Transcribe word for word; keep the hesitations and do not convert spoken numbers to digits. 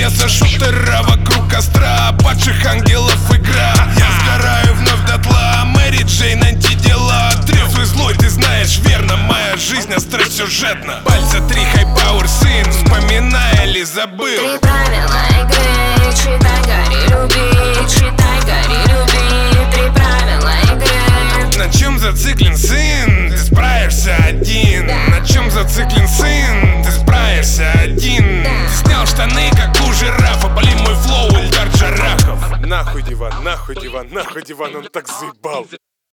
мясо шутера вокруг костра, падших ангелов игра. Я сгораю вновь дотла, Мэри Джейн антидела. Трезвый злой, ты знаешь верно, моя жизнь остросюжетна. Пальца три, хай-пауэр сын, вспоминая ли забыл. Три правила игры, читай, гори, люби, читай, гори, люби. Три правила игры. На чем зациклен сын, ты справишься один. На чем зациклен сын, ты справишься один. Ты снял штаны, как у жирафа, поли мой флоу, Ильдар Джарахов. Нахуй диван, нахуй диван, нахуй диван, он так заебал.